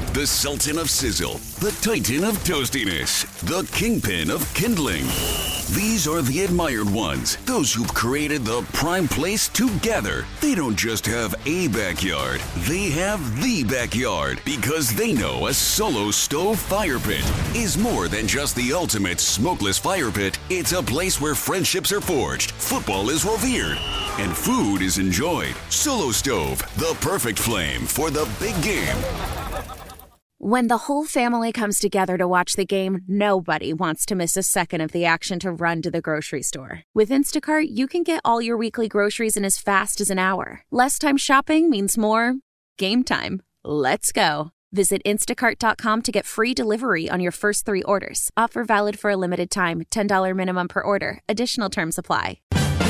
The Sultan of Sizzle, the Titan of Toastiness, the Kingpin of Kindling. These are the admired ones, those who've created the prime place to gather. They don't just have a backyard, they have the backyard, because they know a Solo Stove fire pit is more than just the ultimate smokeless fire pit. It's a place where friendships are forged, football is revered, and food is enjoyed. Solo Stove, the perfect flame for the big game. When the whole family comes together to watch the game, nobody wants to miss a second of the action to run to the grocery store. With Instacart, you can get all your weekly groceries in as fast as an hour. Less time shopping means more game time. Let's go. Visit instacart.com to get free delivery on your first 3 orders. Offer valid for a limited time. $10 minimum per order. Additional terms apply.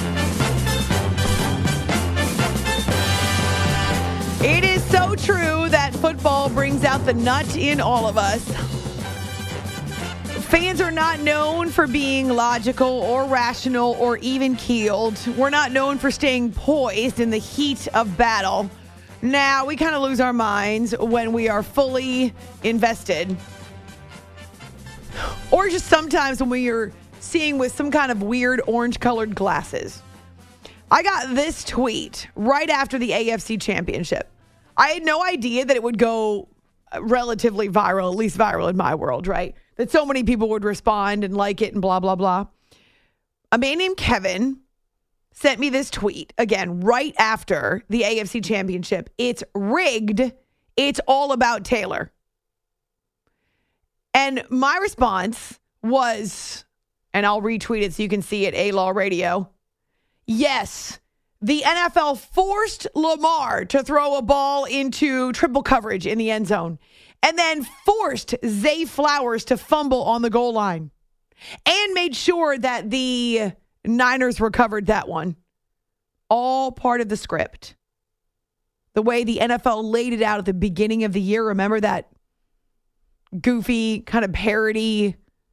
It is so true that football brings out the nut in all of us. Fans are not known for being logical or rational or even keeled. We're not known for staying poised in the heat of battle. Now, we kind of lose our minds when we are fully invested. Or just sometimes when we are seeing with some kind of weird orange-colored glasses. I got this tweet right after the AFC Championship. I had no idea that it would go relatively viral, at least viral in my world, right? That so many people would respond and like it and blah, blah, blah. A man named Kevin sent me this tweet, again, right after the AFC Championship. It's rigged. It's all about Taylor. And my response was, and I'll retweet it so you can see it, A-Law Radio. Yes, the NFL forced Lamar to throw a ball into triple coverage in the end zone and then forced Zay Flowers to fumble on the goal line and made sure that the Niners recovered that one. All part of the script. The way the NFL laid it out at the beginning of the year. Remember that goofy kind of parody?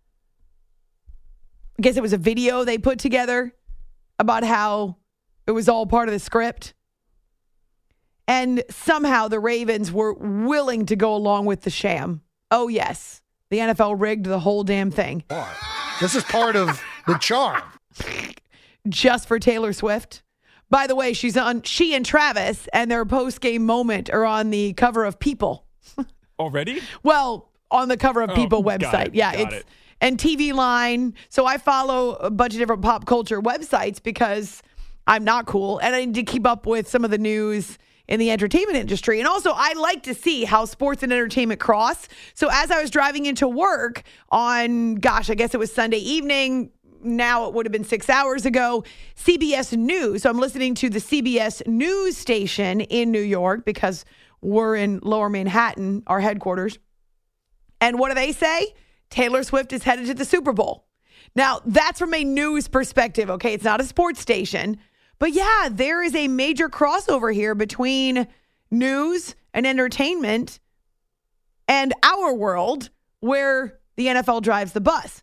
I guess it was a video they put together about how it was all part of the script. And somehow the Ravens were willing to go along with the sham. Oh, yes. The NFL rigged the whole damn thing. This is part of the charm. Just for Taylor Swift. By the way, she and Travis and their post-game moment are on the cover of People. Already? Well, on the cover of People website. Got it. And TV Line. So I follow a bunch of different pop culture websites because I'm not cool. And I need to keep up with some of the news in the entertainment industry. And also, I like to see how sports and entertainment cross. So as I was driving into work on, I guess it was Sunday evening. Now it would have been 6 hours ago. CBS News. So I'm listening to the CBS News station in New York because we're in Lower Manhattan, our headquarters. And what do they say? Taylor Swift is headed to the Super Bowl. Now, that's from a news perspective, okay? It's not a sports station. But yeah, there is a major crossover here between news and entertainment and our world where the NFL drives the bus.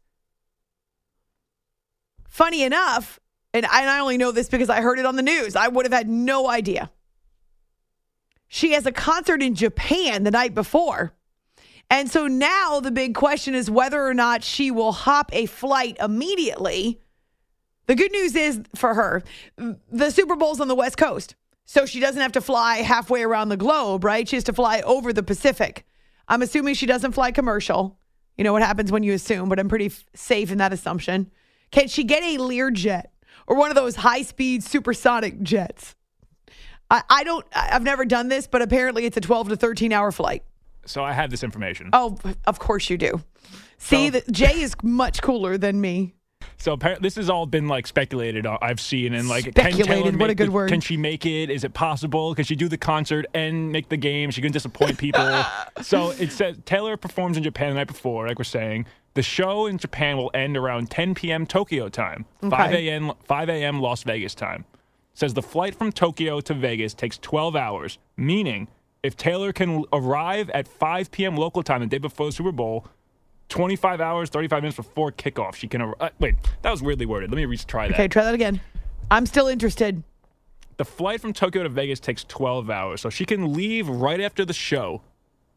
Funny enough, and I only know this because I heard it on the news. I would have had no idea. She has a concert in Japan the night before. And so now the big question is whether or not she will hop a flight immediately. The good news is for her, the Super Bowl's on the West Coast. So she doesn't have to fly halfway around the globe, right? She has to fly over the Pacific. I'm assuming she doesn't fly commercial. You know what happens when you assume, but I'm pretty safe in that assumption. Can she get a Learjet or one of those high-speed supersonic jets? I've never done this, but apparently it's a 12 to 13-hour flight. So I had this information. Oh, of course you do. See, Jay is much cooler than me. So this has all been speculated. I've seen and speculated. What a good word. Can she make it? Is it possible? Can she do the concert and make the game? She can disappoint people. So it says Taylor performs in Japan the night before, like we're saying. The show in Japan will end around 10 p.m. Tokyo time, okay. 5 a.m. Las Vegas time. It says the flight from Tokyo to Vegas takes 12 hours, meaning if Taylor can arrive at 5 p.m. local time the day before the Super Bowl, 25 hours, 35 minutes before kickoff, she can wait, that was weirdly worded. Let me try that. Okay, try that again. I'm still interested. The flight from Tokyo to Vegas takes 12 hours, so she can leave right after the show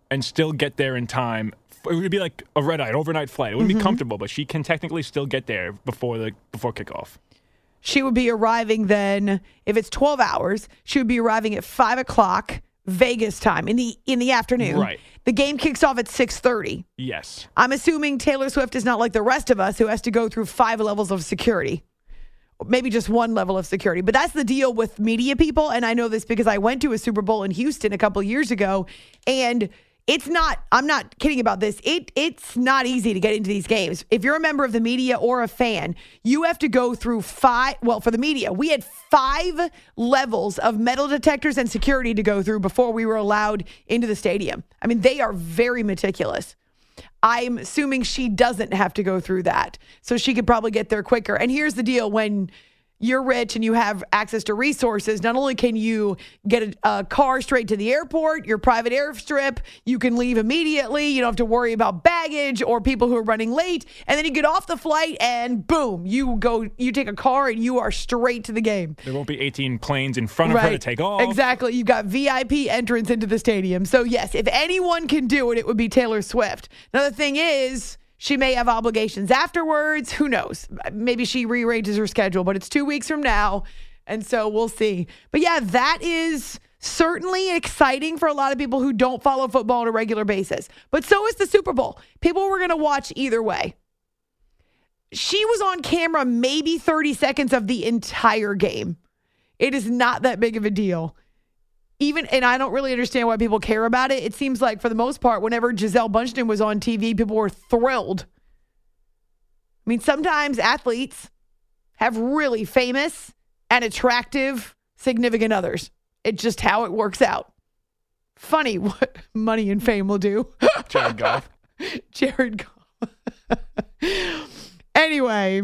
and still get there in time. It would be like a red-eye, an overnight flight. It wouldn't be comfortable, but she can technically still get there before kickoff. She would be arriving then, if it's 12 hours, she would be arriving at 5 o'clock Vegas time in the afternoon. Right. The game kicks off at 6:30. Yes. I'm assuming Taylor Swift is not like the rest of us who has to go through 5 levels of security. Maybe just 1 level of security. But that's the deal with media people. And I know this because I went to a Super Bowl in Houston a couple years ago. And I'm not kidding about this. It's not easy to get into these games. If you're a member of the media or a fan, you have to go through for the media, we had 5 levels of metal detectors and security to go through before we were allowed into the stadium. I mean, they are very meticulous. I'm assuming she doesn't have to go through that. So she could probably get there quicker. And here's the deal. When you're rich and you have access to resources, not only can you get a car straight to the airport, your private airstrip, you can leave immediately. You don't have to worry about baggage or people who are running late. And then you get off the flight and boom, you take a car and you are straight to the game. There won't be 18 planes in front of her to take off. Exactly. You've got VIP entrance into the stadium. So yes, if anyone can do it, it would be Taylor Swift. Another thing is, she may have obligations afterwards. Who knows? Maybe she rearranges her schedule, but it's 2 weeks from now. And so we'll see. But yeah, that is certainly exciting for a lot of people who don't follow football on a regular basis. But so is the Super Bowl. People were going to watch either way. She was on camera maybe 30 seconds of the entire game. It is not that big of a deal. And I don't really understand why people care about it. It seems like, for the most part, whenever Gisele Bündchen was on TV, people were thrilled. I mean, sometimes athletes have really famous and attractive significant others. It's just how it works out. Funny what money and fame will do. Jared Goff. Jared Goff. Anyway.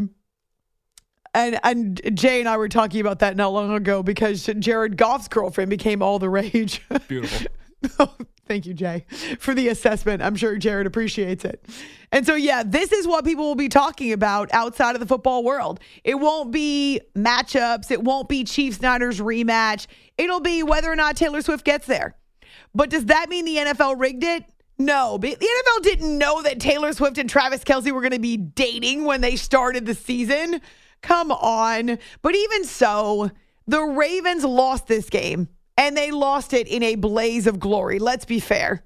And Jay and I were talking about that not long ago because Jared Goff's girlfriend became all the rage. Beautiful. Oh, thank you, Jay, for the assessment. I'm sure Jared appreciates it. And so, yeah, this is what people will be talking about outside of the football world. It won't be matchups. It won't be Chiefs-Niners rematch. It'll be whether or not Taylor Swift gets there. But does that mean the NFL rigged it? No. The NFL didn't know that Taylor Swift and Travis Kelce were going to be dating when they started the season. Come on. But even so, the Ravens lost this game, and they lost it in a blaze of glory. Let's be fair.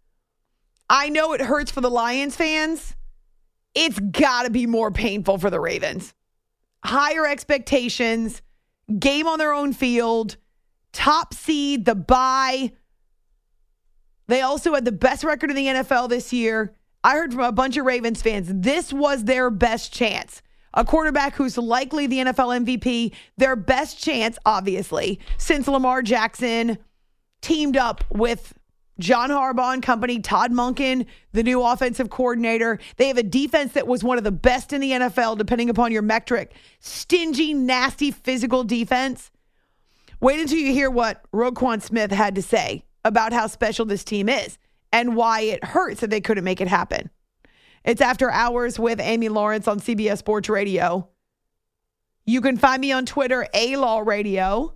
I know it hurts for the Lions fans. It's got to be more painful for the Ravens. Higher expectations, game on their own field, top seed, the bye. They also had the best record in the NFL this year. I heard from a bunch of Ravens fans, this was their best chance. A quarterback who's likely the NFL MVP, their best chance, obviously, since Lamar Jackson teamed up with John Harbaugh and company, Todd Monken, the new offensive coordinator. They have a defense that was one of the best in the NFL, depending upon your metric. Stingy, nasty, physical defense. Wait until you hear what Roquan Smith had to say about how special this team is and why it hurts that they couldn't make it happen. It's After Hours with Amy Lawrence on CBS Sports Radio. You can find me on Twitter, A-Law Radio.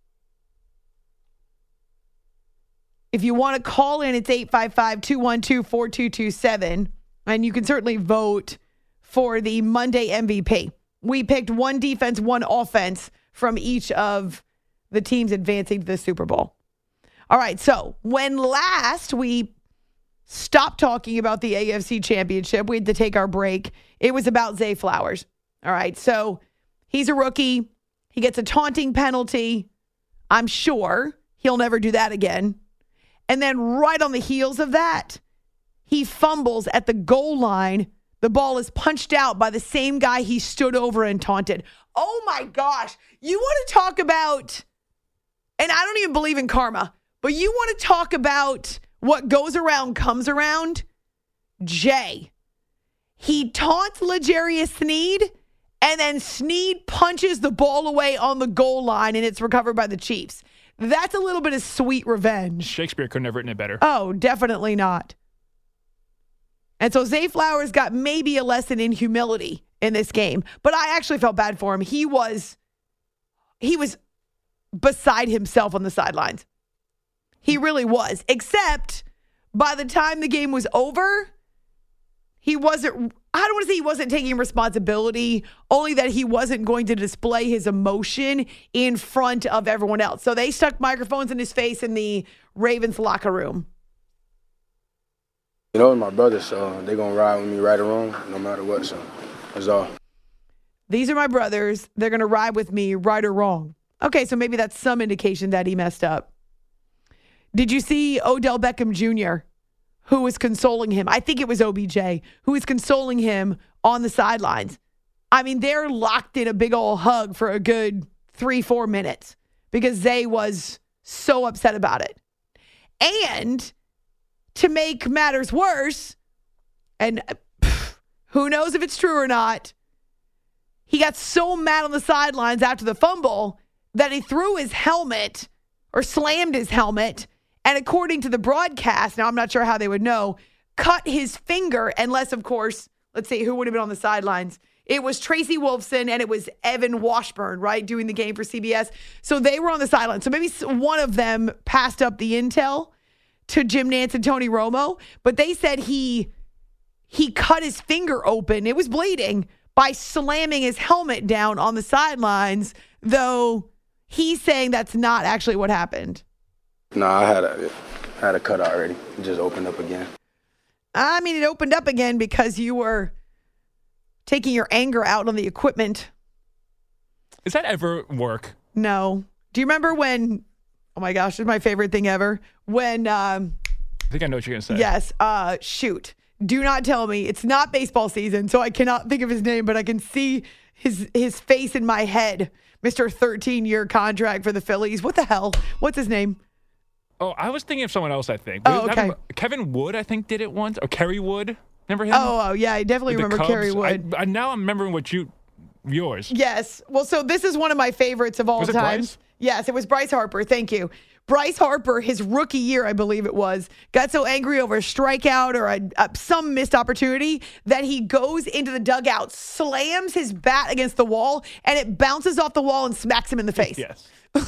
If you want to call in, it's 855-212-4227. And you can certainly vote for the Monday MVP. We picked one defense, one offense from each of the teams advancing to the Super Bowl. All right, so when last we stopped talking about the AFC Championship, we had to take our break. It was about Zay Flowers. All right, so he's a rookie. He gets a taunting penalty. I'm sure he'll never do that again. And then right on the heels of that, he fumbles at the goal line. The ball is punched out by the same guy he stood over and taunted. Oh my gosh. You want to talk about, and I don't even believe in karma, but you want to talk about what goes around comes around? Jay. He taunts L'Jarius Sneed, and then Sneed punches the ball away on the goal line, and it's recovered by the Chiefs. That's a little bit of sweet revenge. Shakespeare couldn't have written it better. Oh, definitely not. And so Zay Flowers got maybe a lesson in humility in this game, but I actually felt bad for him. He was beside himself on the sidelines. He really was, except by the time the game was over, I don't want to say he wasn't taking responsibility, only that he wasn't going to display his emotion in front of everyone else. So they stuck microphones in his face in the Ravens locker room. You know, my brothers, so they're going to ride with me right or wrong, no matter what, so that's all. These are my brothers. They're going to ride with me right or wrong. Okay, so maybe that's some indication that he messed up. Did you see Odell Beckham Jr., who was consoling him? I think it was OBJ, who was consoling him on the sidelines. I mean, they're locked in a big old hug for a good 3-4 minutes because Zay was so upset about it. And to make matters worse, and who knows if it's true or not, he got so mad on the sidelines after the fumble that he threw his helmet or slammed his helmet, and according to the broadcast, now I'm not sure how they would know, cut his finger, unless, of course, let's see, who would have been on the sidelines? It was Tracy Wolfson and it was Evan Washburn, right, doing the game for CBS. So they were on the sidelines. So maybe one of them passed up the intel to Jim Nantz and Tony Romo, but they said he cut his finger open. It was bleeding by slamming his helmet down on the sidelines, though he's saying that's not actually what happened. No, I had a cut already. It just opened up again. I mean, it opened up again because you were taking your anger out on the equipment. Does that ever work? No. Do you remember when, oh my gosh, this is my favorite thing ever, when... I think I know what you're going to say. Yes. Shoot. Do not tell me. It's not baseball season, so I cannot think of his name, but I can see his face in my head. Mr. 13-year contract for the Phillies. What the hell? What's his name? Oh, I was thinking of someone else, I think. Oh, okay. Kevin Wood, I think, did it once. Or Kerry Wood. Remember him? Oh, yeah. I definitely remember Kerry Wood. Now I'm remembering yours. Yes. Well, so this is one of my favorites of all time. Bryce? Yes, it was Bryce Harper. Thank you. Bryce Harper, his rookie year, I believe it was, got so angry over a strikeout or some missed opportunity that he goes into the dugout, slams his bat against the wall, and it bounces off the wall and smacks him in the face. Yes.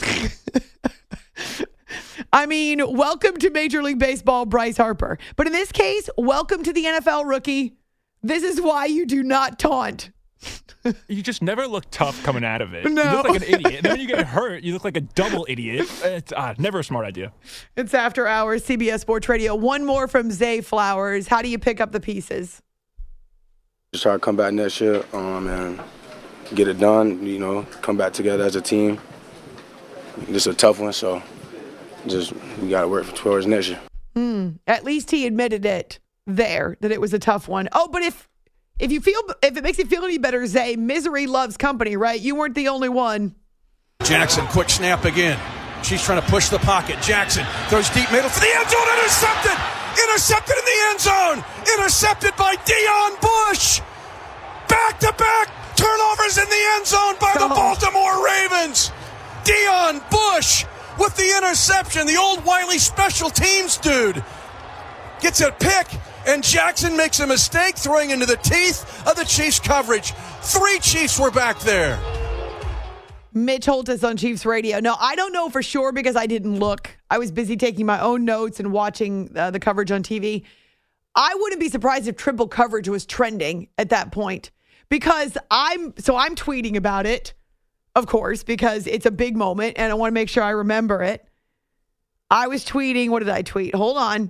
I mean, welcome to Major League Baseball, Bryce Harper. But in this case, welcome to the NFL, rookie. This is why you do not taunt. You just never look tough coming out of it. No. You look like an idiot. Then when you get hurt, you look like a double idiot. It's never a smart idea. It's After Hours, CBS Sports Radio. One more from Zay Flowers. How do you pick up the pieces? Just try to come back next year and get it done, come back together as a team. This is a tough one, so we got to work towards next year. At least he admitted it there, that it was a tough one. Oh, but if it makes you feel any better, Zay, misery loves company, right? You weren't the only one. Jackson, quick snap again. She's trying to push the pocket. Jackson throws deep middle for the end zone. Intercepted! Intercepted in the end zone! Intercepted by Deion Bush! Back-to-back turnovers in the end zone by the Baltimore Ravens! Deion Bush with the interception. The old Wiley special teams dude gets a pick, and Jackson makes a mistake throwing into the teeth of the Chiefs coverage. 3 Chiefs were back there. Mitch Holtis on Chiefs Radio. No, I don't know for sure because I didn't look. I was busy taking my own notes and watching the coverage on TV. I wouldn't be surprised if triple coverage was trending at that point because I'm tweeting about it, of course, because it's a big moment and I want to make sure I remember it. I was tweeting. What did I tweet? Hold on.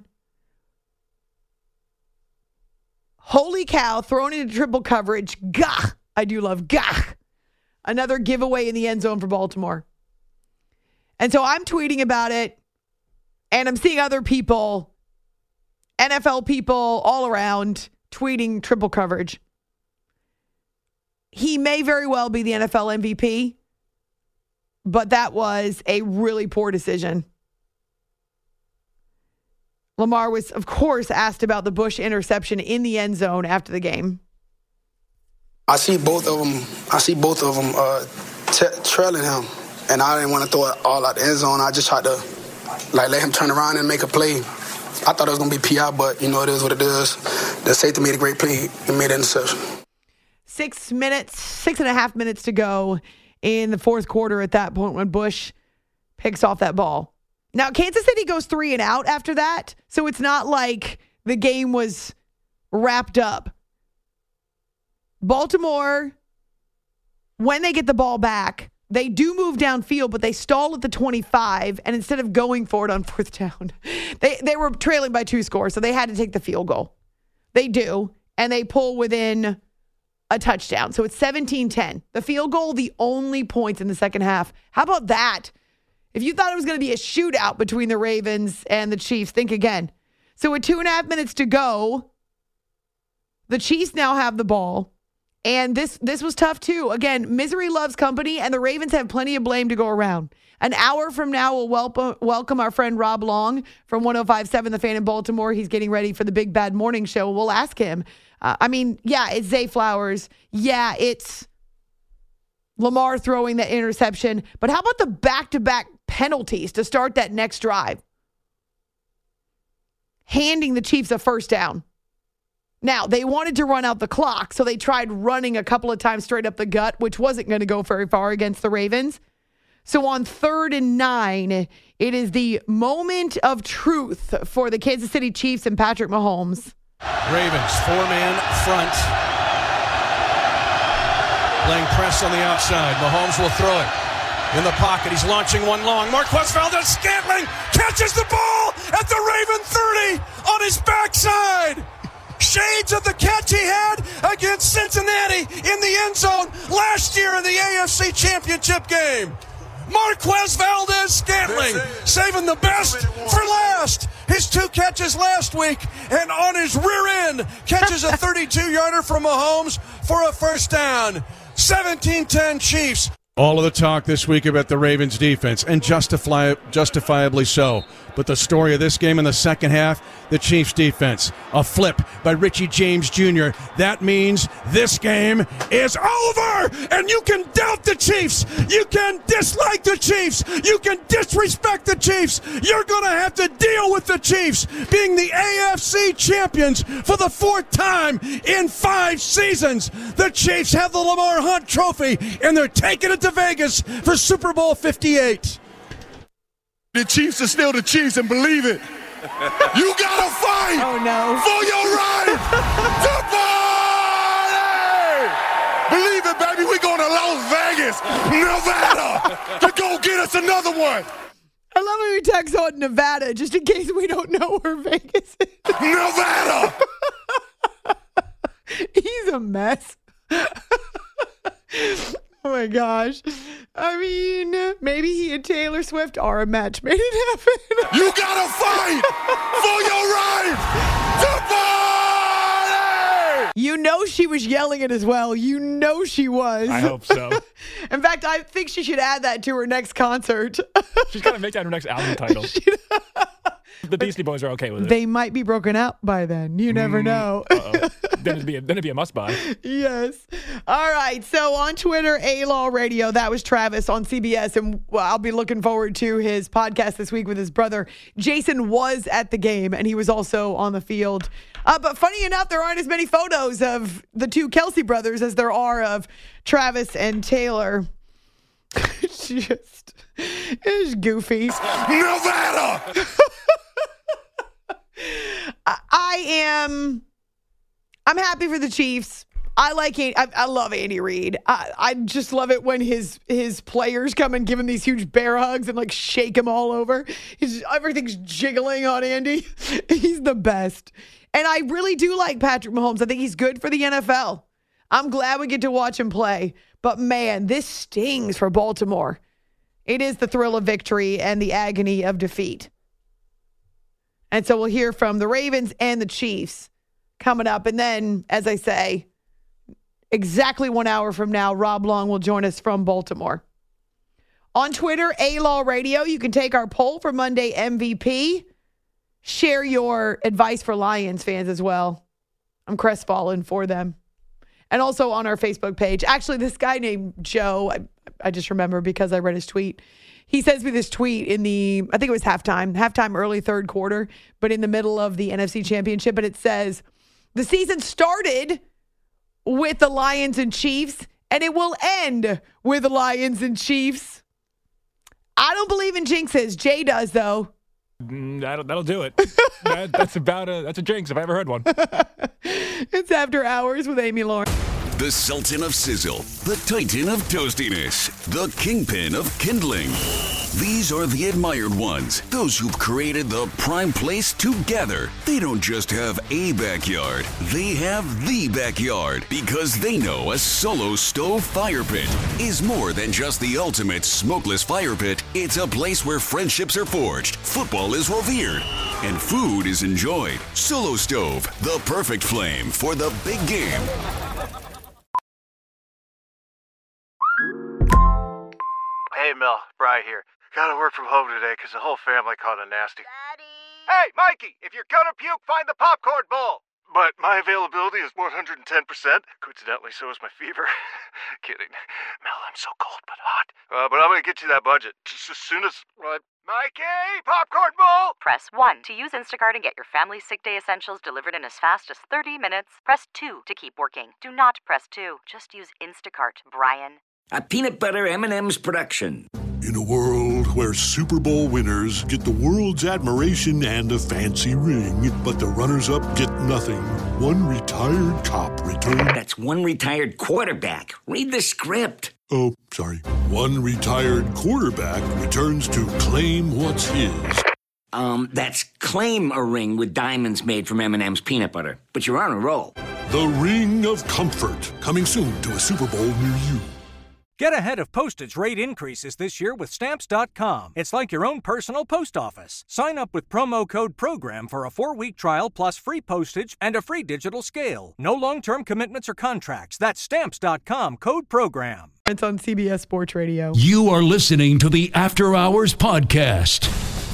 Holy cow, thrown into triple coverage. Gah! I do love gah. Another giveaway in the end zone for Baltimore. And so I'm tweeting about it, and I'm seeing other people, NFL people all around, tweeting triple coverage. He may very well be the NFL MVP, but that was a really poor decision. Lamar was, of course, asked about the Bush interception in the end zone after the game. I see both of them trailing him, and I didn't want to throw it all out the end zone. I just tried to let him turn around and make a play. I thought it was going to be PI, but it is what it is. The safety made a great play and made an interception. 6.5 minutes to go in the fourth quarter at that point when Bush picks off that ball. Now, Kansas City goes 3 and out after that, so it's not like the game was wrapped up. Baltimore, when they get the ball back, they do move downfield, but they stall at the 25, and instead of going for it on 4th down, they were trailing by 2 scores, so they had to take the field goal. They do, and they pull within a touchdown. So it's 17-10. The field goal, the only points in the second half. How about that? If you thought it was going to be a shootout between the Ravens and the Chiefs, think again. So with 2.5 minutes to go, the Chiefs now have the ball. And this was tough, too. Again, misery loves company, and the Ravens have plenty of blame to go around. An hour from now, we'll welcome our friend Rob Long from 105.7 The Fan in Baltimore. He's getting ready for the Big Bad Morning Show. We'll ask him. It's Zay Flowers. Yeah, it's Lamar throwing that interception. But how about the back-to-back penalties to start that next drive? Handing the Chiefs a first down. Now, they wanted to run out the clock, so they tried running a couple of times straight up the gut, which wasn't going to go very far against the Ravens. So on 3rd and 9, it is the moment of truth for the Kansas City Chiefs and Patrick Mahomes. Ravens, 4-man front. Laying press on the outside. Mahomes will throw it. In the pocket, he's launching one long. Marquez Valdes-Scantling catches the ball at the Raven 30 on his backside. Shades of the catch he had against Cincinnati in the end zone last year in the AFC Championship game. Marquez Valdes-Scantling saving the best for last. His 2 catches last week, and on his rear end catches a 32-yarder from Mahomes for a first down. 17-10 Chiefs. All of the talk this week about the Ravens defense, and justifiably so. But the story of this game in the second half, the Chiefs defense. A flip by Richie James Jr. That means this game is over, and you can doubt the Chiefs. You can dislike the Chiefs. You can disrespect the Chiefs. You're going to have to deal with the Chiefs being the AFC champions for the 4th time in 5 seasons. The Chiefs have the Lamar Hunt Trophy, and they're taking it to Vegas for Super Bowl 58. The Chiefs are still the Chiefs, and believe it. You gotta fight for your right to party! Believe it, baby. We're going to Las Vegas, Nevada, to go get us another one. I love how you text on Nevada, just in case we don't know where Vegas is. Nevada! He's a mess. Oh, my gosh. I mean, maybe he and Taylor Swift are a match made it happen. You gotta fight for your right to party! You know she was yelling it as well. You know she was. I hope so. In fact, I think she should add that to her next concert. She's got to make that her next album title. The Beastie Boys are okay with it. They might be broken out by then. You never know. Then it'd be a must-buy. Yes. All right. So on Twitter, A-Law Radio, that was Travis on CBS. And I'll be looking forward to his podcast this week with his brother. Jason was at the game, and he was also on the field. But funny enough, there aren't as many photos of the 2 Kelsey brothers as there are of Travis and Taylor. It's goofy. Nevada! I'm happy for the Chiefs. I love Andy Reid. I just love it when his players come and give him these huge bear hugs and like shake him all over. Everything's jiggling on Andy. He's the best. And I really do like Patrick Mahomes. I think he's good for the NFL. I'm glad we get to watch him play. But man, this stings for Baltimore. It is the thrill of victory and the agony of defeat. And so we'll hear from the Ravens and the Chiefs coming up. And then, as I say, exactly 1 hour from now, Rob Long will join us from Baltimore. On Twitter, A-Law Radio, you can take our poll for Monday MVP. Share your advice for Lions fans as well. I'm crestfallen for them. And also on our Facebook page. Actually, this guy named Joe, I just remember because I read his tweet. He sends me this tweet in I think it was halftime early 3rd quarter, but in the middle of the NFC Championship. And it says, the season started with the Lions and Chiefs, and it will end with the Lions and Chiefs. I don't believe in jinxes. Jay does, though. That'll do it. That's a jinx if I ever heard one. It's After Hours with Amy Lawrence. The Sultan of Sizzle, the Titan of Toastiness, the Kingpin of Kindling. These are the admired ones, those who've created the prime place together. They don't just have a backyard, they have the backyard, because they know a Solo Stove fire pit is more than just the ultimate smokeless fire pit. It's a place where friendships are forged, football is revered, and food is enjoyed. Solo Stove, the perfect flame for the big game. Hey, Mel, Bri here. Gotta work from home today because the whole family caught a nasty. Daddy! Hey, Mikey, if you're gonna puke, find the popcorn bowl! But my availability is 110%. Coincidentally, so is my fever. Kidding. Mel, I'm so cold but hot. But I'm gonna get you that budget just as soon as... Mikey, popcorn bowl! Press 1 to use Instacart and get your family sick day essentials delivered in as fast as 30 minutes. Press 2 to keep working. Do not press 2. Just use Instacart, Brian. A peanut butter M&M's production. In a world where Super Bowl winners get the world's admiration and a fancy ring, but the runners-up get nothing, one retired cop returns... That's one retired quarterback. Read the script. Oh, sorry. One retired quarterback returns to claim what's his. That's claim a ring with diamonds made from M&M's peanut butter. But you're on a roll. The Ring of Comfort, coming soon to a Super Bowl near you. Get ahead of postage rate increases this year with Stamps.com. It's like your own personal post office. Sign up with promo code PROGRAM for a 4-week trial plus free postage and a free digital scale. No long-term commitments or contracts. That's Stamps.com, code PROGRAM. It's on CBS Sports Radio. You are listening to the After Hours Podcast.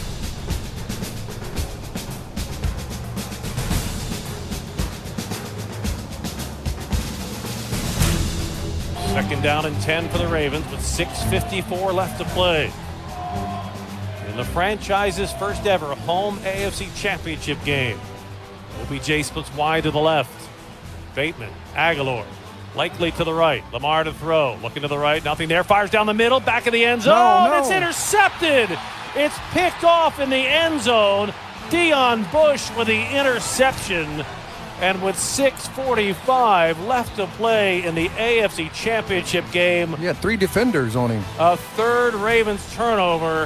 Second down and 10 for the Ravens with 6:54 left to play. In the franchise's first ever home AFC Championship game. OBJ splits wide to the left. Bateman, Aguilar, likely to the right. Lamar to throw. Looking to the right, nothing there. Fires down the middle, back of the end zone. No. It's intercepted. It's picked off in the end zone. Deon Bush with the interception. And with 6:45 left to play in the AFC Championship game. He had 3 defenders on him. A third Ravens turnover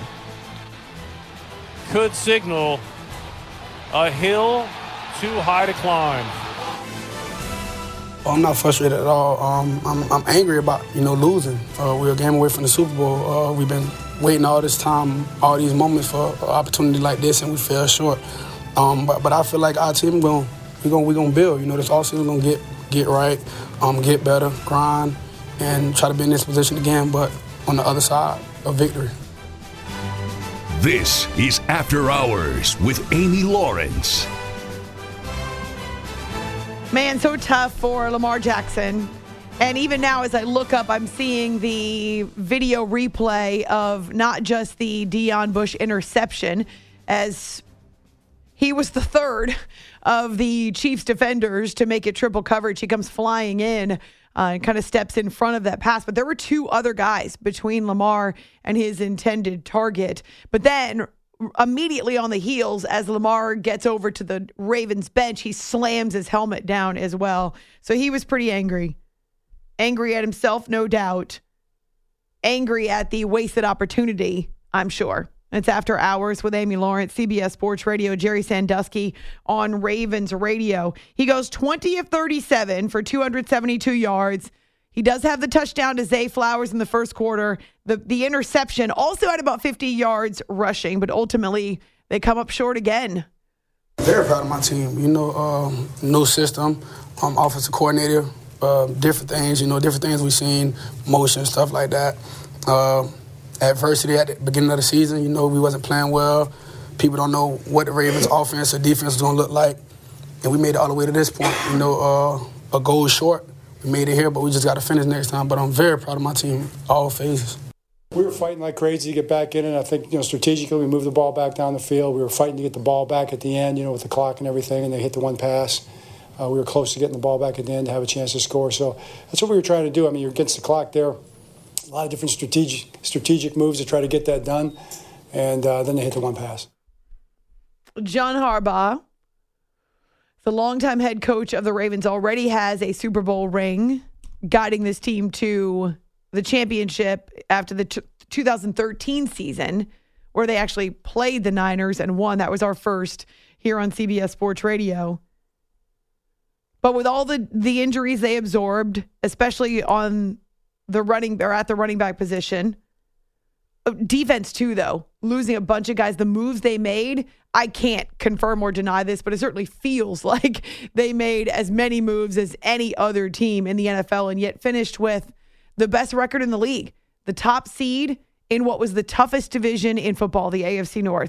could signal a hill too high to climb. I'm not frustrated at all. I'm angry about, losing. We're a game away from the Super Bowl. We've been waiting all this time, all these moments for an opportunity like this, and we fell short. But I feel like our team we're gonna build. This offseason we're gonna get right, get better, grind, and try to be in this position again, but on the other side of victory. This is After Hours with Amy Lawrence. Man, so tough for Lamar Jackson. And even now, as I look up, I'm seeing the video replay of not just the Deon Bush interception, as he was the third of the Chiefs defenders to make it triple coverage. He comes flying in and kind of steps in front of that pass. But there were 2 other guys between Lamar and his intended target. But then immediately on the heels, as Lamar gets over to the Ravens bench, he slams his helmet down as well. So he was pretty angry. Angry at himself, no doubt. Angry at the wasted opportunity, I'm sure. It's After Hours with Amy Lawrence, CBS Sports Radio, Jerry Sandusky on Ravens Radio. He goes 20 of 37 for 272 yards. He does have the touchdown to Zay Flowers in the first quarter. The interception also had about 50 yards rushing, but ultimately they come up short again. Very proud of my team. New system, offensive coordinator, different things we've seen, motion, stuff like that. Adversity at the beginning of the season, we wasn't playing well. People don't know what the Ravens' offense or defense is going to look like. And we made it all the way to this point. A goal short. We made it here, but we just got to finish next time. But I'm very proud of my team, all phases. We were fighting like crazy to get back in it. I think, strategically, we moved the ball back down the field. We were fighting to get the ball back at the end, with the clock and everything, and they hit the one pass. We were close to getting the ball back at the end to have a chance to score. So that's what we were trying to do. You're against the clock there. A lot of different strategic moves to try to get that done, and then they hit the one pass. John Harbaugh, the longtime head coach of the Ravens, already has a Super Bowl ring, guiding this team to the championship after the 2013 season, where they actually played the Niners and won. That was our first here on CBS Sports Radio. But with all the injuries they absorbed, especially on the running or at the running back position, defense too, though, losing a bunch of guys, the moves they made, I can't confirm or deny this, but it certainly feels like they made as many moves as any other team in the NFL and yet finished with the best record in the league, the top seed in what was the toughest division in football, the AFC North.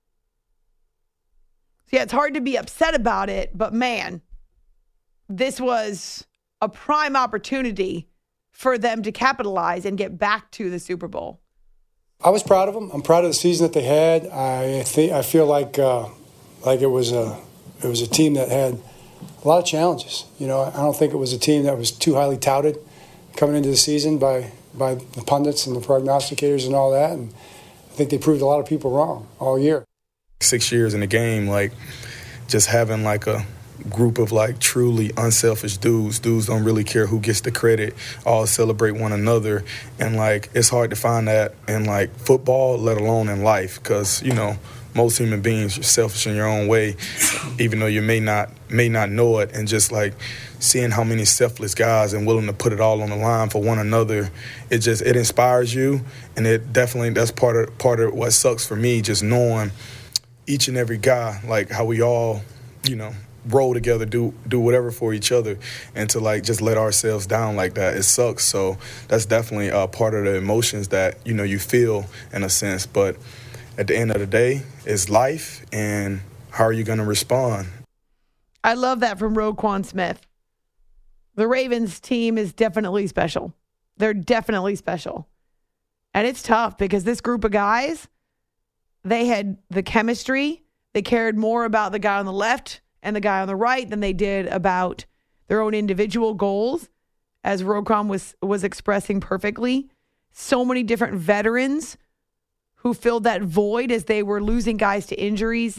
So yeah, it's hard to be upset about it, but man, this was a prime opportunity for them to capitalize and get back to the Super Bowl. I was proud of them. I'm proud of the season that they had. I feel like it was a team that had a lot of challenges. You know, I don't think it was a team that was too highly touted coming into the season by the pundits and the prognosticators and all that. And I think they proved a lot of people wrong all year. 6 years in the game, like just having like a group of like truly unselfish dudes don't really care who gets the credit, all celebrate one another, and like it's hard to find that in like football, let alone in life, because you know most human beings are selfish in your own way, even though you may not know it. And just like seeing how many selfless guys and willing to put it all on the line for one another, it inspires you. And it definitely, that's part of what sucks for me, just knowing each and every guy, like how we all, you know, roll together, do whatever for each other, and to like just let ourselves down like that, it sucks. So that's definitely part of the emotions that, you know, you feel in a sense. But at the end of the day, it's life, and how are you going to respond? I love that from Roquan Smith. The Ravens team is definitely special. They're definitely special. And it's tough because this group of guys, they had the chemistry. They cared more about the guy on the left and the guy on the right than they did about their own individual goals, as Roquan was expressing perfectly. So many different veterans who filled that void as they were losing guys to injuries,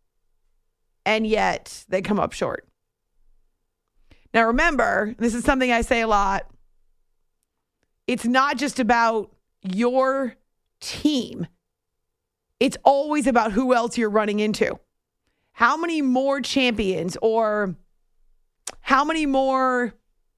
and yet they come up short. Now remember, this is something I say a lot. It's not just about your team. It's always about who else you're running into. How many more champions or how many more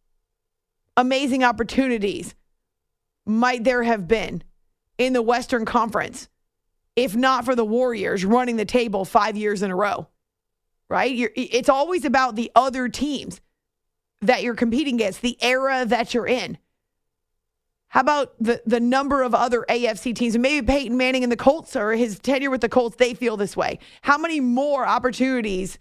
amazing opportunities might there have been in the Western Conference if not for the Warriors running the table 5 years in a row, right? It's always about the other teams that you're competing against, the era that you're in. How about the number of other AFC teams? And maybe Peyton Manning and the Colts, or his tenure with the Colts, they feel this way. How many more opportunities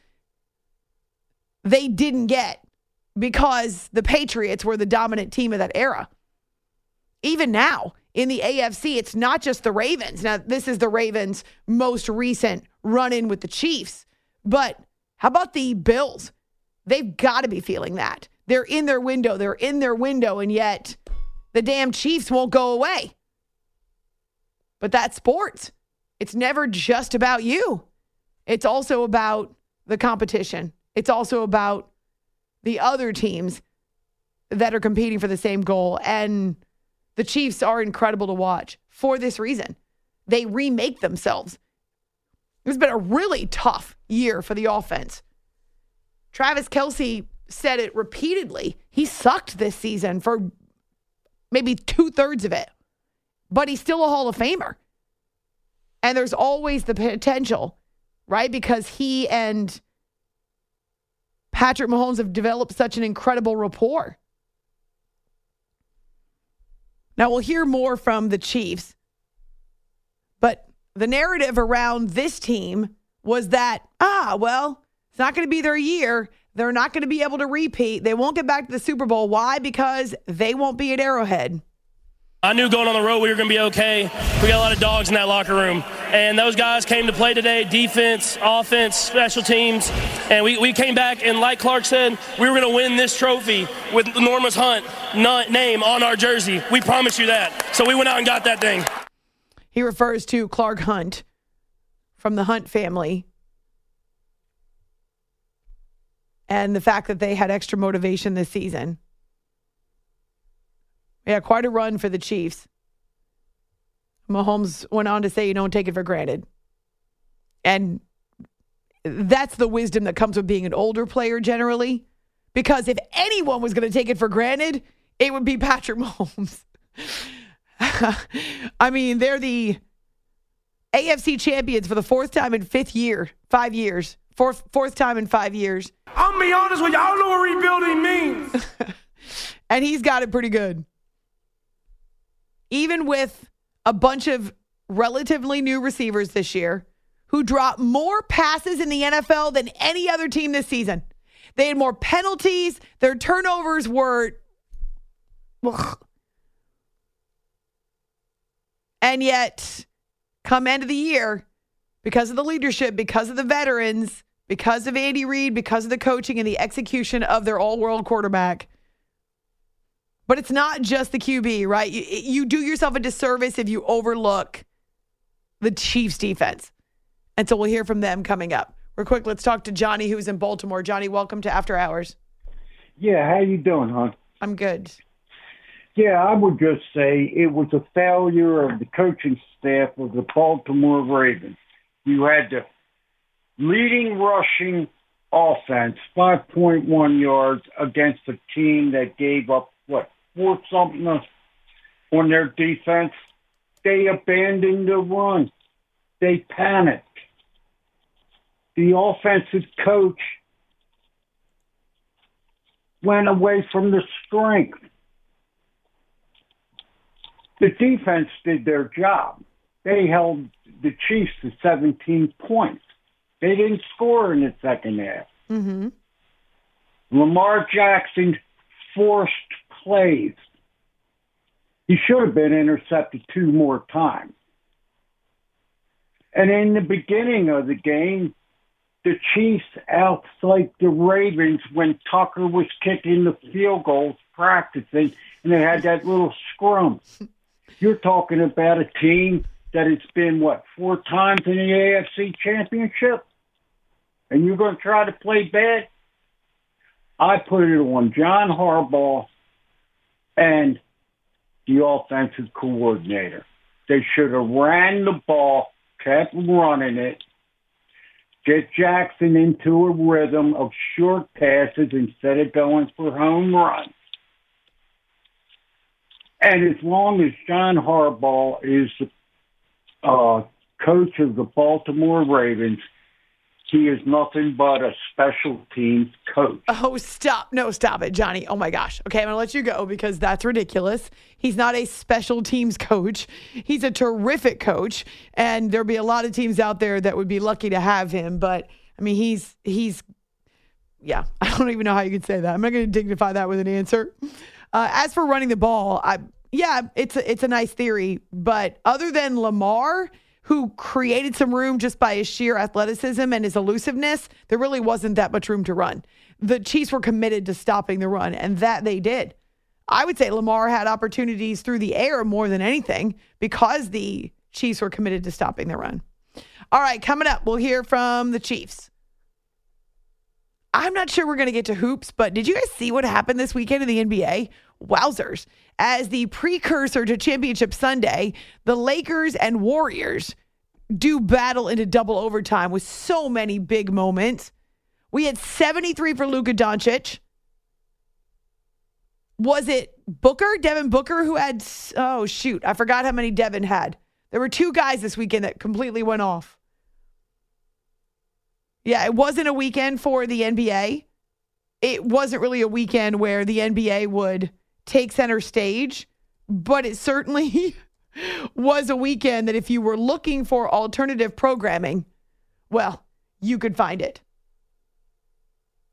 they didn't get because the Patriots were the dominant team of that era? Even now, in the AFC, it's not just the Ravens. Now, this is the Ravens' most recent run-in with the Chiefs. But how about the Bills? They've got to be feeling that. They're in their window, and yet the damn Chiefs won't go away. But that's sports. It's never just about you. It's also about the competition. It's also about the other teams that are competing for the same goal. And the Chiefs are incredible to watch for this reason. They remake themselves. It's been a really tough year for the offense. Travis Kelce said it repeatedly. He sucked this season for maybe 2/3 of it, but he's still a Hall of Famer. And there's always the potential, right? Because he and Patrick Mahomes have developed such an incredible rapport. Now we'll hear more from the Chiefs, but the narrative around this team was that, it's not going to be their year. They're not going to be able to repeat. They won't get back to the Super Bowl. Why? Because they won't be at Arrowhead. I knew going on the road we were going to be okay. We got a lot of dogs in that locker room. And those guys came to play today, defense, offense, special teams. And we came back, and like Clark said, we were going to win this trophy with Normus Hunt name on our jersey. We promise you that. So we went out and got that thing. He refers to Clark Hunt from the Hunt family and the fact that they had extra motivation this season. Yeah, quite a run for the Chiefs. Mahomes went on to say you don't take it for granted. And that's the wisdom that comes with being an older player generally. Because if anyone was going to take it for granted, it would be Patrick Mahomes. I mean, they're the AFC champions for the fourth time in 5 years. Fourth time in 5 years. I'm be honest with you, I don't know what rebuilding means. And he's got it pretty good. Even with a bunch of relatively new receivers this year who dropped more passes in the NFL than any other team this season. They had more penalties. Their turnovers were... Ugh. And yet, come end of the year, because of the leadership, because of the veterans, because of Andy Reid, because of the coaching and the execution of their all-world quarterback. But it's not just the QB, right? You do yourself a disservice if you overlook the Chiefs' defense. And so we'll hear from them coming up. Real quick, let's talk to Johnny, who's in Baltimore. Johnny, welcome to After Hours. Yeah, how you doing, hon? I'm good. Yeah, I would just say it was a failure of the coaching staff of the Baltimore Ravens. You had the leading rushing offense, 5.1 yards, against a team that gave up, 4-something on their defense. They abandoned the run. They panicked. The offensive coach went away from the strength. The defense did their job. They held the Chiefs to 17 points. They didn't score in the second half. Mm-hmm. Lamar Jackson forced plays. He should have been intercepted 2 more times. And in the beginning of the game, the Chiefs outflanked the Ravens when Tucker was kicking the field goals, practicing, and they had that little scrum. You're talking about a team that has been, 4 times in the AFC Championship? And you're going to try to play bad? I put it on John Harbaugh and the offensive coordinator. They should have ran the ball, kept running it, get Jackson into a rhythm of short passes instead of going for home runs. And as long as John Harbaugh is the coach of the Baltimore Ravens, he is nothing but a special teams coach. Oh, stop. No, stop it, Johnny. Oh, my gosh. Okay, I'm going to let you go because that's ridiculous. He's not a special teams coach. He's a terrific coach, and there'll be a lot of teams out there that would be lucky to have him. But, I mean, he's yeah, I don't even know how you could say that. I'm not going to dignify that with an answer. As for running the ball, it's a nice theory. But other than Lamar, who created some room just by his sheer athleticism and his elusiveness, there really wasn't that much room to run. The Chiefs were committed to stopping the run, and that they did. I would say Lamar had opportunities through the air more than anything because the Chiefs were committed to stopping the run. All right, coming up, we'll hear from the Chiefs. I'm not sure we're going to get to hoops, but did you guys see what happened this weekend in the NBA? Wowzers. As the precursor to Championship Sunday, the Lakers and Warriors do battle into double overtime with so many big moments. We had 73 for Luka Doncic. Was it Booker, Devin Booker, who had, I forgot how many Devin had. There were 2 guys this weekend that completely went off. Yeah, it wasn't a weekend for the NBA. It wasn't really a weekend where the NBA would take center stage, but it certainly was a weekend that if you were looking for alternative programming, well, you could find it.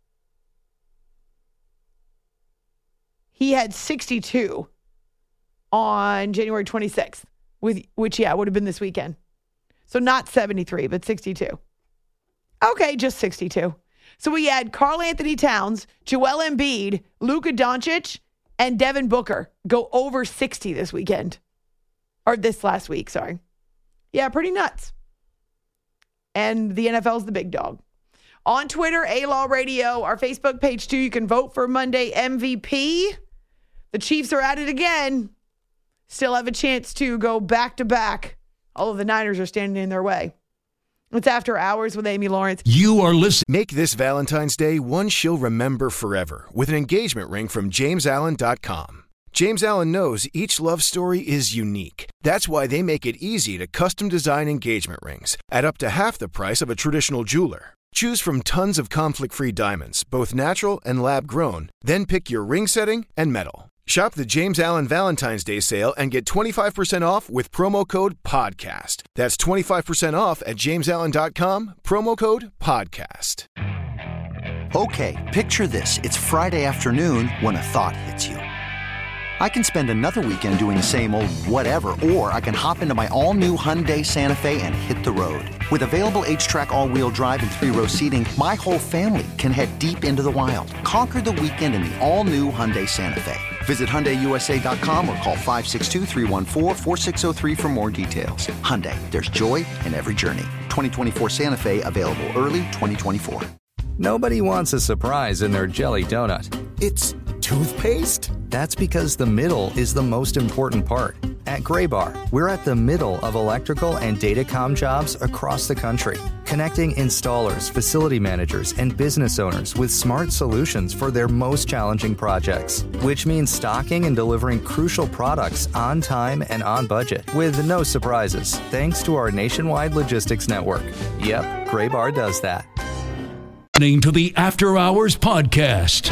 He had 62 on January 26th, which would have been this weekend. So not 73, but 62. Okay, just 62. So we had Karl Anthony Towns, Joel Embiid, Luka Doncic, and Devin Booker go over 60 this weekend. Or this last week, sorry. Yeah, pretty nuts. And the NFL's the big dog. On Twitter, A-Law Radio, our Facebook page too, you can vote for Monday MVP. The Chiefs are at it again. Still have a chance to go back-to-back. All of the Niners are standing in their way. It's After Hours with Amy Lawrence. You are listening. Make this Valentine's Day one she'll remember forever with an engagement ring from JamesAllen.com. James Allen knows each love story is unique. That's why they make it easy to custom design engagement rings at up to half the price of a traditional jeweler. Choose from tons of conflict-free diamonds, both natural and lab-grown, then pick your ring setting and metal. Shop the James Allen Valentine's Day sale and get 25% off with promo code PODCAST. That's 25% off at JamesAllen.com, promo code PODCAST. Okay, picture this. It's Friday afternoon when a thought hits you. I can spend another weekend doing the same old whatever, or I can hop into my all-new Hyundai Santa Fe and hit the road. With available H-Track all-wheel drive and 3-row seating, my whole family can head deep into the wild. Conquer the weekend in the all-new Hyundai Santa Fe. Visit HyundaiUSA.com or call 562-314-4603 for more details. Hyundai, there's joy in every journey. 2024 Santa Fe, available early 2024. Nobody wants a surprise in their jelly donut. It's toothpaste? That's because the middle is the most important part. At Graybar, we're at the middle of electrical and datacom jobs across the country, connecting installers, facility managers, and business owners with smart solutions for their most challenging projects, which means stocking and delivering crucial products on time and on budget with no surprises, thanks to our nationwide logistics network. Yep, Graybar does that. Listening to the After Hours Podcast.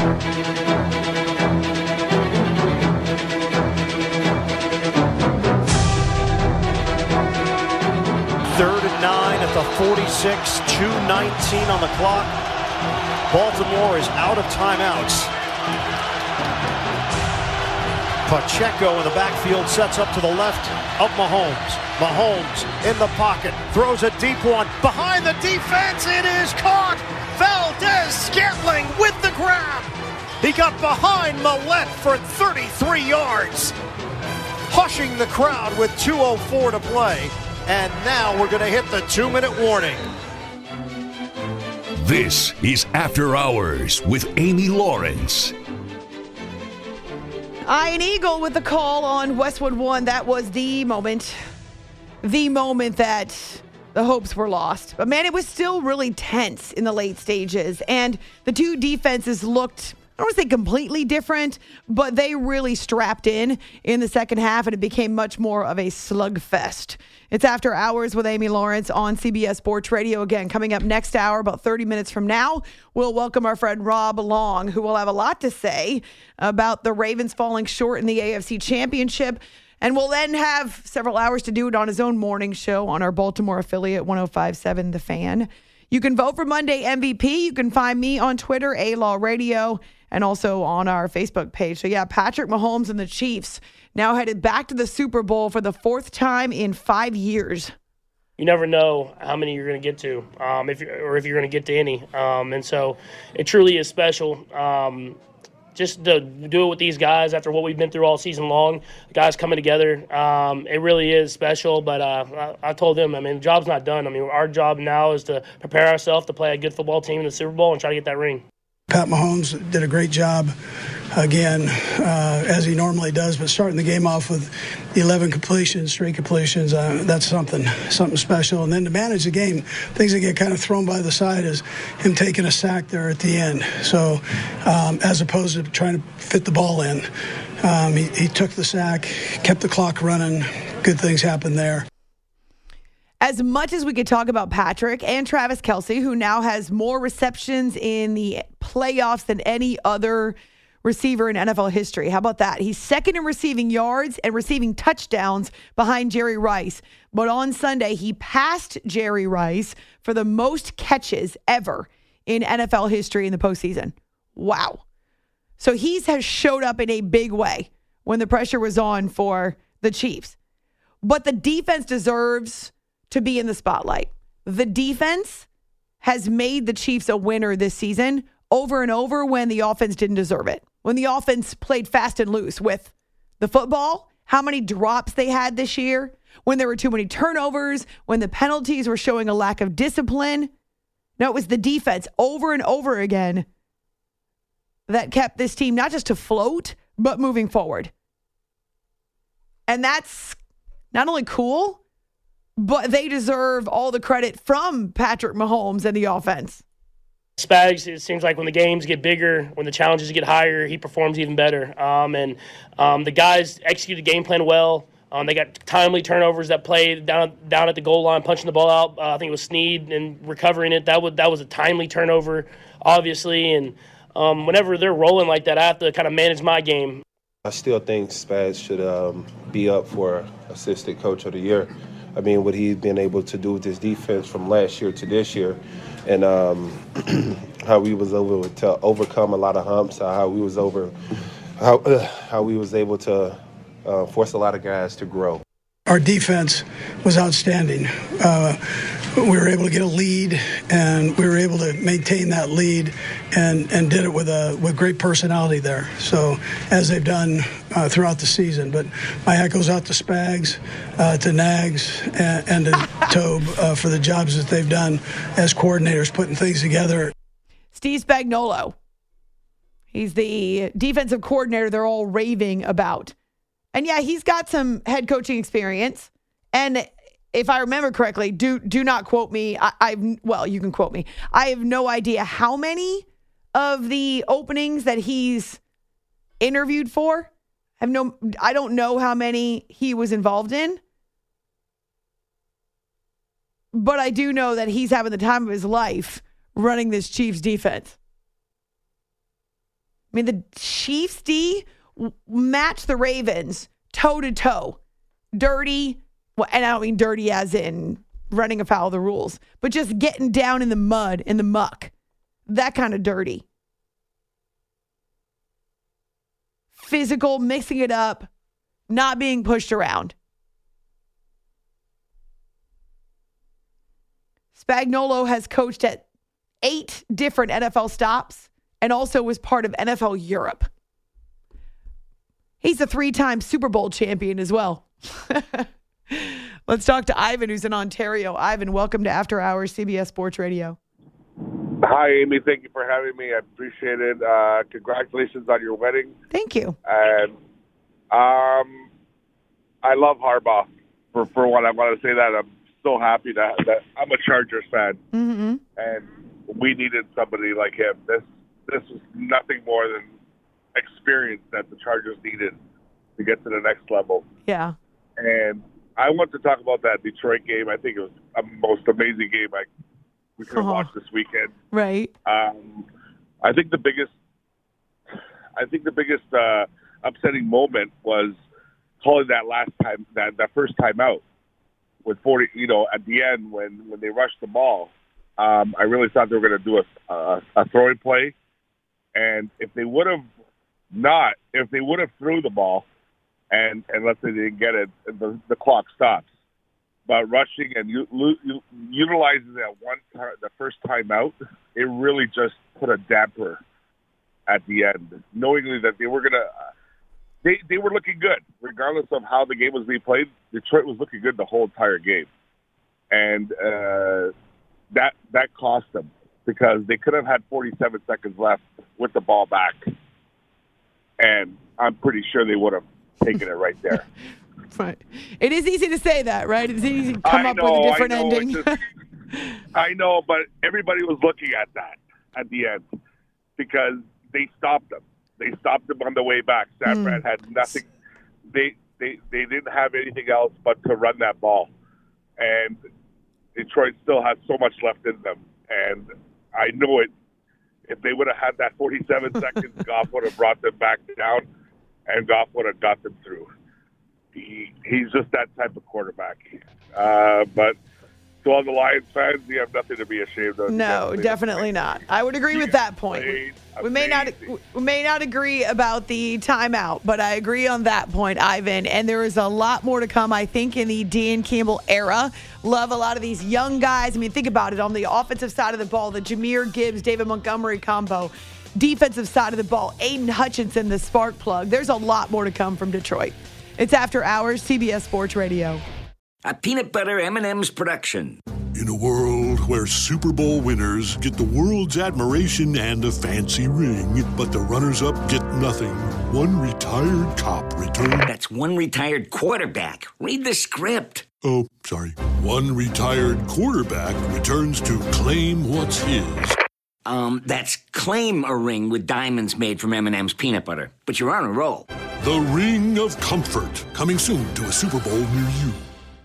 3rd and 9 at the 46, 2:19 on the clock. Baltimore is out of timeouts. Pacheco in the backfield sets up to the left of Mahomes. Mahomes in the pocket, throws a deep one. Behind the defense, it is caught. Valdez-Scantling with the grab. He got behind Millette for 33 yards. Hushing the crowd with 2:04 to play. And now we're going to hit the 2-minute warning. This is After Hours with Amy Lawrence. Ian Eagle with the call on Westwood One. That was the moment that the hopes were lost. But man, it was still really tense in the late stages. And the two defenses looked, I don't want to say completely different, but they really strapped in the second half, and it became much more of a slugfest. It's After Hours with Amy Lawrence on CBS Sports Radio. Again, coming up next hour, about 30 minutes from now, we'll welcome our friend Rob Long, who will have a lot to say about the Ravens falling short in the AFC Championship. And we'll then have several hours to do it on his own morning show on our Baltimore affiliate, 105.7 The Fan. You can vote for Monday MVP. You can find me on Twitter, A-Law Radio, and also on our Facebook page. So, yeah, Patrick Mahomes and the Chiefs now headed back to the Super Bowl for the 4th time in 5 years. You never know how many you're going to get to, if you're going to get to any. And so it truly is special. Just to do it with these guys after what we've been through all season long, the guys coming together, it really is special. But I told them, the job's not done. Our job now is to prepare ourselves to play a good football team in the Super Bowl and try to get that ring. Pat Mahomes did a great job again, as he normally does, but starting the game off with 11 completions, straight completions, that's something special. And then to manage the game, things that get kind of thrown by the side is him taking a sack there at the end. So as opposed to trying to fit the ball in, he took the sack, kept the clock running. Good things happened there. As much as we could talk about Patrick and Travis Kelce, who now has more receptions in the playoffs than any other receiver in NFL history. How about that? He's second in receiving yards and receiving touchdowns behind Jerry Rice. But on Sunday, he passed Jerry Rice for the most catches ever in NFL history in the postseason. Wow. So he has showed up in a big way when the pressure was on for the Chiefs. But the defense deserves to be in the spotlight. The defense has made the Chiefs a winner this season over and over when the offense didn't deserve it. When the offense played fast and loose with the football, how many drops they had this year, when there were too many turnovers, when the penalties were showing a lack of discipline. No, it was the defense over and over again that kept this team not just afloat, but moving forward. And that's not only cool, but they deserve all the credit from Patrick Mahomes and the offense. Spags, it seems like when the games get bigger, when the challenges get higher, he performs even better. The guys executed the game plan well. They got timely turnovers that played down at the goal line, punching the ball out. I think it was Snead and recovering it. That was a timely turnover, obviously. And whenever they're rolling like that, I have to kind of manage my game. I still think Spags should be up for Assistant Coach of the Year. I mean, what he's been able to do with this defense from last year to this year, and how he was able to overcome a lot of humps, how we was able to force a lot of guys to grow. Our defense was outstanding. We were able to get a lead, and we were able to maintain that lead, and did it with great personality there. So as they've done throughout the season. But my hat goes out to Spags, to Nags, and to Tobe for the jobs that they've done as coordinators, putting things together. Steve Spagnuolo. He's the defensive coordinator they're all raving about. And yeah, he's got some head coaching experience. And if I remember correctly, do not quote me. Well, you can quote me. I have no idea how many of the openings that he's interviewed for. I don't know how many he was involved in. But I do know that he's having the time of his life running this Chiefs defense. I mean, the Chiefs D match the Ravens toe-to-toe. Dirty, well, and I don't mean dirty as in running afoul of the rules, but just getting down in the mud, in the muck. That kind of dirty. Physical, mixing it up, not being pushed around. Spagnuolo has coached at 8 different NFL stops and also was part of NFL Europe. He's a 3-time Super Bowl champion as well. Let's talk to Ivan, who's in Ontario. Ivan, welcome to After Hours CBS Sports Radio. Hi, Amy. Thank you for having me. I appreciate it. Congratulations on your wedding. Thank you. And I love Harbaugh. For one, I want to say that I'm so happy that I'm a Chargers fan, and we needed somebody like him. This was nothing more than experience that the Chargers needed to get to the next level. Yeah. And I want to talk about that Detroit game. I think it was a most amazing game we could have watched this weekend. Right. I think the biggest upsetting moment was calling that last time, that first time out with 40. At the end when they rushed the ball, I really thought they were going to do a throwing play, and if they would have threw the ball, and let's say they didn't get it, the clock stops. But rushing and utilizing the first time out, it really just put a damper at the end, knowingly that they were gonna. They were looking good, regardless of how the game was being played. Detroit was looking good the whole entire game, and that cost them, because they could have had 47 seconds left with the ball back, and I'm pretty sure they would have taken it right there. Right. It is easy to say that, right? It's easy to come up with a different ending. I know, but everybody was looking at that at the end, because they stopped them. They stopped them on the way back. San Fran had nothing. They didn't have anything else but to run that ball. And Detroit still has so much left in them. And I know it. If they would have had that 47 seconds, Goff would have brought them back down, and Goff would have got them through. He's just that type of quarterback. But to all the Lions fans, you have nothing to be ashamed of. No, definitely not. I would agree with that point. We may not agree about the timeout, but I agree on that point, Ivan. And there is a lot more to come, I think, in the Dan Campbell era. Love a lot of these young guys. I mean, think about it. On the offensive side of the ball, the Jahmyr Gibbs, David Montgomery combo. Defensive side of the ball, Aiden Hutchinson, the spark plug. There's a lot more to come from Detroit. It's After Hours, CBS Sports Radio. A peanut butter M&M's production. In a world where Super Bowl winners get the world's admiration and a fancy ring, but the runners-up get nothing, one retired cop returns... That's one retired quarterback. Read the script. Oh, sorry. One retired quarterback returns to claim what's his. That's claim a ring with diamonds made from M&M's peanut butter. But you're on a roll. The Ring of Comfort, coming soon to a Super Bowl near you.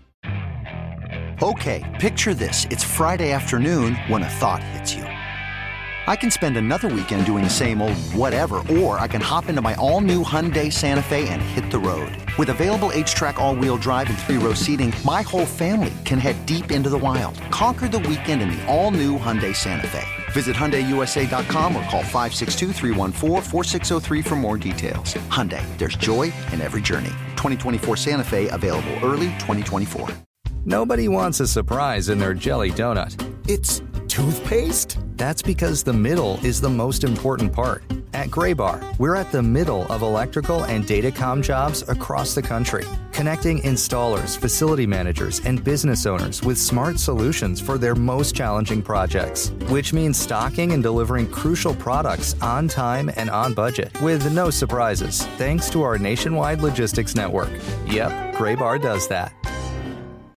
Okay, picture this. It's Friday afternoon when a thought hits you. I can spend another weekend doing the same old whatever, or I can hop into my all-new Hyundai Santa Fe and hit the road. With available H-Track all-wheel drive and 3-row seating, my whole family can head deep into the wild. Conquer the weekend in the all-new Hyundai Santa Fe. Visit HyundaiUSA.com or call 562-314-4603 for more details. Hyundai, there's joy in every journey. 2024 Santa Fe, available early 2024. Nobody wants a surprise in their jelly donut. It's toothpaste? That's because the middle is the most important part. At Graybar, we're at the middle of electrical and datacom jobs across the country, connecting installers, facility managers, and business owners with smart solutions for their most challenging projects, which means stocking and delivering crucial products on time and on budget with no surprises, thanks to our nationwide logistics network. Yep, Graybar does that.